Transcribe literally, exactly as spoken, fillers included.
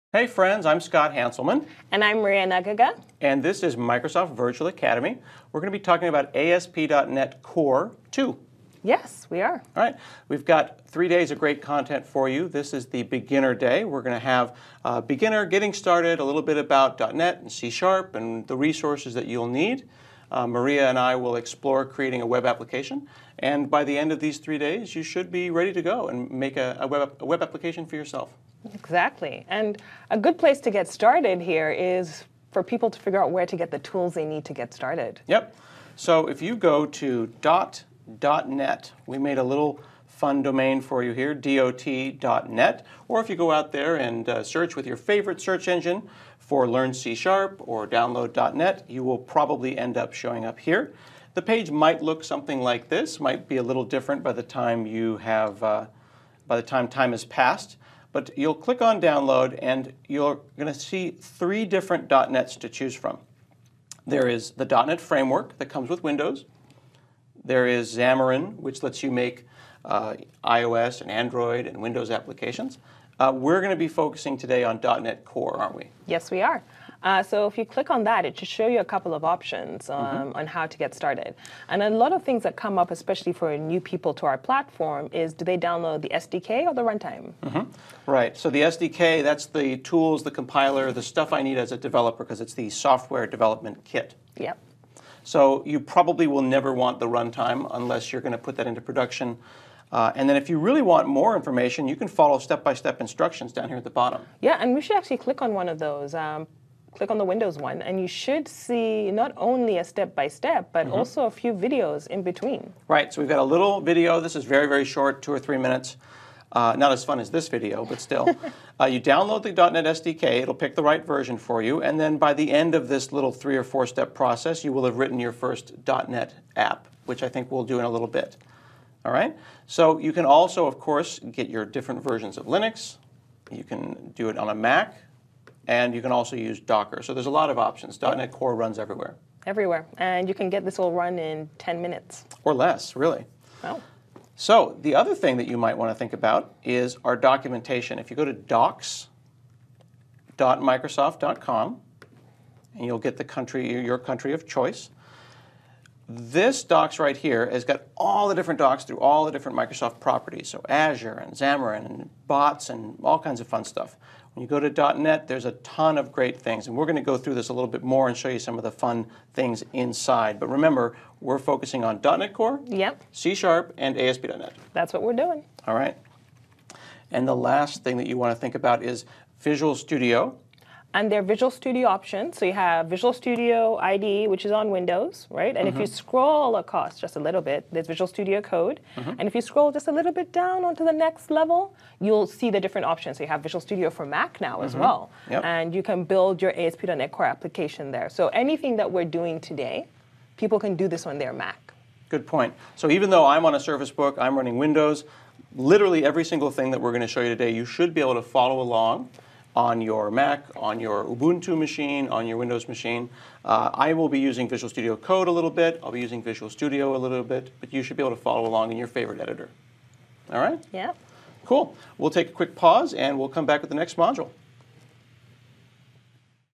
Hey friends, I'm Scott Hanselman. And I'm Maria Nagaga. And this is Microsoft Virtual Academy. We're going to be talking about A S P dot net Core two. Yes, we are. All right, we've got three days of great content for you. This is the beginner day. We're going to have uh, beginner getting started, a little bit about .NET and C Sharp and the resources that you'll need. Uh, Maria and I will explore creating a web application. And by the end of these three days, you should be ready to go and make a, a, web, a web application for yourself. Exactly. And a good place to get started here is for people to figure out where to get the tools they need to get started. Yep. So if you go to dot .net, we made a little fun domain for you here, dot dot net. Or if you go out there and uh, search with your favorite search engine for Learn C Sharp or Download dot net, you will probably end up showing up here. The page might look something like this, might be a little different by the time you have, uh, by the time time has passed. But you'll click on download and you're going to see three different .nets to choose from. There is the .NET Framework that comes with Windows. There is Xamarin, which lets you make uh, iOS and Android and Windows applications. Uh, we're going to be focusing today on .NET Core, aren't we? Yes, we are. Uh, so if you click on that, it should show you a couple of options um, mm-hmm. on how to get started. And a lot of things that come up, especially for new people to our platform, is do they download the S D K or the runtime? Mm-hmm. Right. So the S D K, that's the tools, the compiler, the stuff I need as a developer because it's the software development kit. Yep. So you probably will never want the runtime unless you're going to put that into production. Uh, and then if you really want more information, you can follow step-by-step instructions down here at the bottom. Yeah, and we should actually click on one of those. Um, click on the Windows one, and you should see not only a step-by-step, but mm-hmm. also a few videos in between. Right, so we've got a little video. This is very, very short, two or three minutes. Uh, not as fun as this video, but still. uh, you download the .NET S D K. It'll pick the right version for you. And then by the end of this little three or four step process, you will have written your first .NET app, which I think we'll do in a little bit. All right? So you can also, of course, get your different versions of Linux. You can do it on a Mac. And you can also use Docker. So there's a lot of options. .NET Core runs everywhere. Everywhere. And you can get this all run in ten minutes. Or less, really. Oh. So the other thing that you might want to think about is our documentation. If you go to docs dot microsoft dot com, and you'll get the country, your country of choice, this docs right here has got all the different docs through all the different Microsoft properties. So Azure and Xamarin and bots and all kinds of fun stuff. When you go to .NET, there's a ton of great things. And we're going to go through this a little bit more and show you some of the fun things inside. But remember, we're focusing on .NET Core, yep. C Sharp, and A S P dot net. That's what we're doing. All right. And the last thing that you want to think about is Visual Studio. And their Visual Studio options. So you have Visual Studio I D E, which is on Windows, right? And mm-hmm. if you scroll across just a little bit, there's Visual Studio Code. Mm-hmm. And if you scroll just a little bit down onto the next level, you'll see the different options. So you have Visual Studio for Mac now mm-hmm. as well. Yep. And you can build your A S P dot net Core application there. So anything that we're doing today, people can do this on their Mac. Good point. So even though I'm on a Surface Book, I'm running Windows, literally every single thing that we're going to show you today, you should be able to follow along on your Mac, on your Ubuntu machine, on your Windows machine. Uh, I will be using Visual Studio Code a little bit. I'll be using Visual Studio a little bit, but you should be able to follow along in your favorite editor. All right? Yeah. Cool. We'll take a quick pause, and we'll come back with the next module.